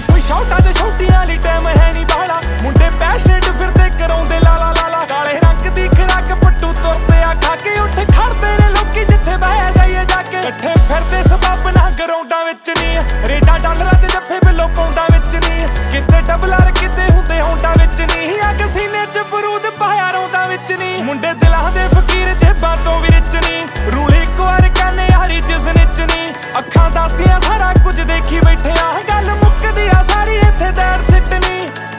कोई शॉटां ते शौटियां ली टाइम है नी बाला मुंडे पैशनेट फिरदे कराउंदे लाला लाला काले रंग दी खराक पट्टू तुरदे आ खा के उठ खड़दे ने लोकी जिथे बह जाइए जाके इकट्ठे फिरदे सबब ना ग्राउंडां विच नी रेडां डॉलरां ते जफ्फे बिलो पौंडां विच नी किते डबलर किते हुंदे होंडां विच नी अग सीने च बरूद पाया रौंदां विच नी मुंडे दिलां दे फकीर जेबां तो भी रिच नी रूल इक वार कहने यारी जिस निच नी अखां दसदियां सारा कुछ देखी बैठे आ गल मुक्कदी आ सारी इत्थे दैर सिट्टनी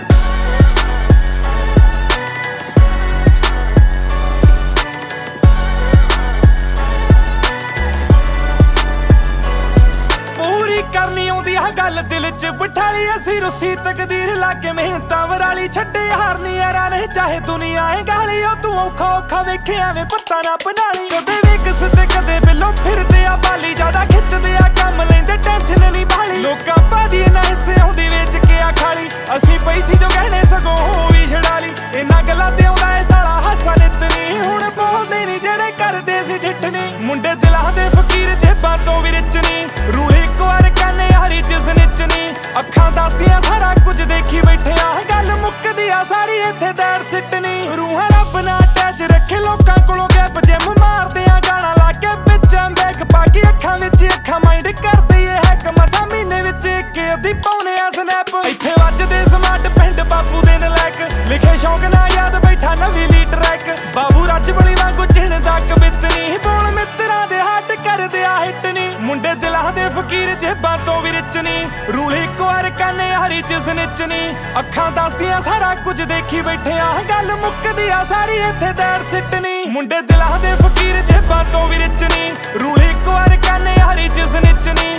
करनी आउंदी आ गल दिल च बिठाली असी रुसी तकदीर लागे मेहनतां वराली छड्डे हारनी यारा नहीं चाहे दुनिया है गाली ओ तू औखा औखा वेखे एवें पत्ता ना बनाली कदे वे किसते कदे बिलो फिरदे आ बाली ज्यादा खिचदे आ कम लैंदे टेंशन नहीं भाली लोकां पादी ना हिस्से आउंदी वेच के आ खाली असी पैसी जो कहने सगों भी छड़ाली इन्हां गल्लां ते आउंदा ए साला हासा नित नी हुण बोलदे नी जेड़े करदे सी ठिठनी मुंडे दिलां दे फकीर जेबां तो भी रिच नी रूह इक वार यारी जिस निच नी अखां दसदियां सारा कुछ देखी बैठे आ गल मुक्कदी आ सारी इत्थे दैर सिट्टनी रूहां रब ना अटैच रखे लोकां कोलों गैप जिम मारदे आ गाना ला के बिच बैग पा के अखां विच अखां माइंड करदे ए हैक मसा महीने विच इक अद्धी पाउने आ स्नैप इत्थे वजदे स्मार्ट पिंड बापू दे नलैक लिखे शौक ना याद बैठा नवीं ली ट्रैक बाबू रज बली वांगू चिणदा कवितनी बोल मित्रां दे हाट करदे आ हिटनी मुंडे दिलां दे फकीर जेबां तो भी रिच नी रूल इक वार कहने यारी जिस निच नी अखां दसदियां सारा कुछ देखी बैठे आ गल मुक्कदी आ सारी इत्थे दैर सिट्टनी मुंडे दिलां दे फकीर जेबां तो भी रिच नी रूल इक वार कहने यारी जिस निच नी